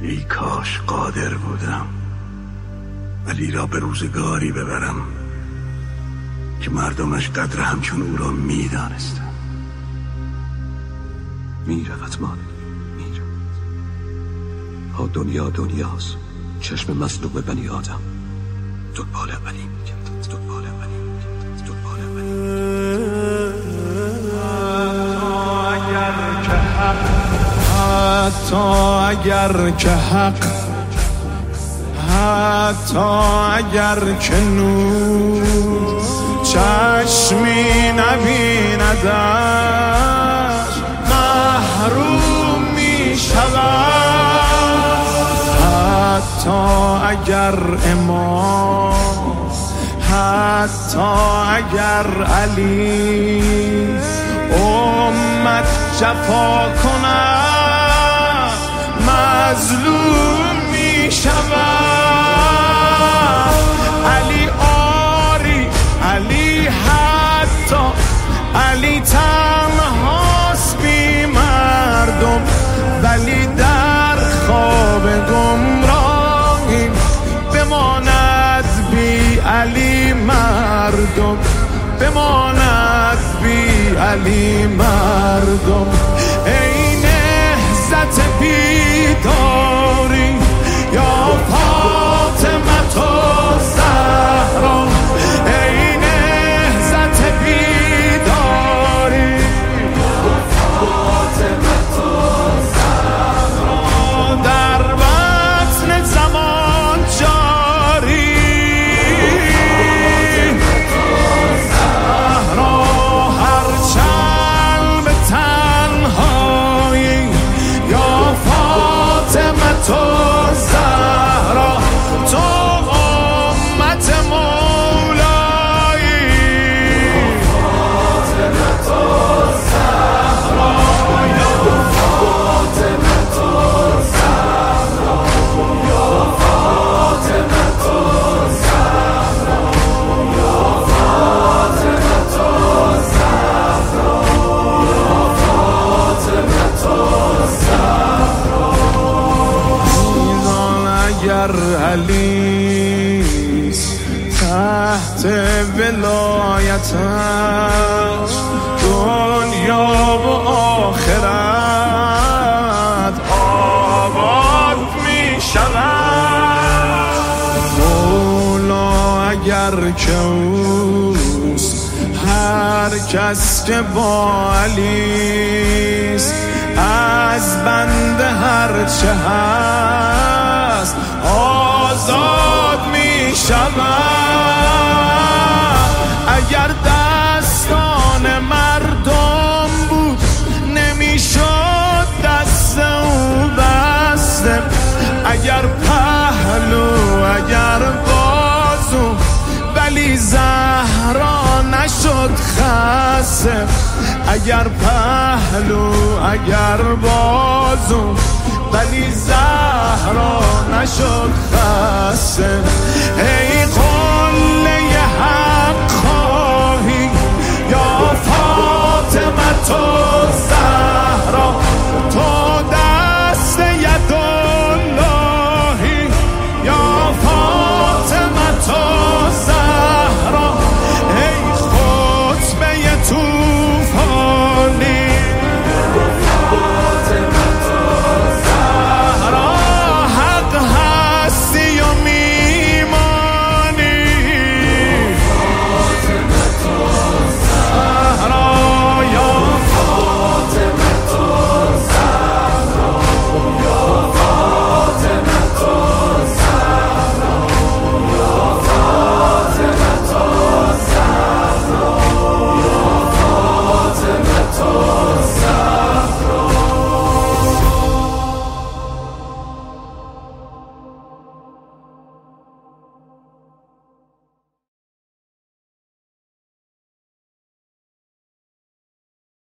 ای کاش قادر بودم علی را به روزگاری ببرم که مردمش قدر همچون او را می‌دانستند. میرود مان، میرود. ها دنیاست، چشم مظلوم بنی آدم دنبال علی می‌گردد، دنبال علی می‌گردد، دنبال علی. حتی اگر که حق، حتی اگر که نور چشمی نبیندش محروم می شود. حتی اگر امام، حتی اگر علی امت جفا کند مظلوم می شود. علی آری، علی حتی، علی تنهاست بی مردم، ولی در خواب گمراهی بماند بی علی مردم، بماند بی علی مردم. ای نهضت بیداری یا فاطمه الزهرا، ای نهضت بیداری یا فاطمه الزهرا، در بطن زمان جاری تو زهرا، تو امت مولایی. فاطمه تو زهرا، یا فاطمه تو زهرا، یا فاطمه تو زهرا، یا فاطمه تو زهرا، یا فاطمه تو زهرا. اگر علیست تحت ولایتش دنیا و آخرت آباد می شود. مولا اگر که اوست هر کس که با علیست از بنده هر چه هست آزاد می شود. اگر دستان مردم بود نمی شد دست او بسته، اگر پهلو اگر بازو ولی زهرا نشد خسته، اگر پهلو اگر بازو ولی زهرا نشد خسته. ای قله حق خواهی یا فاطمه تو زهرا،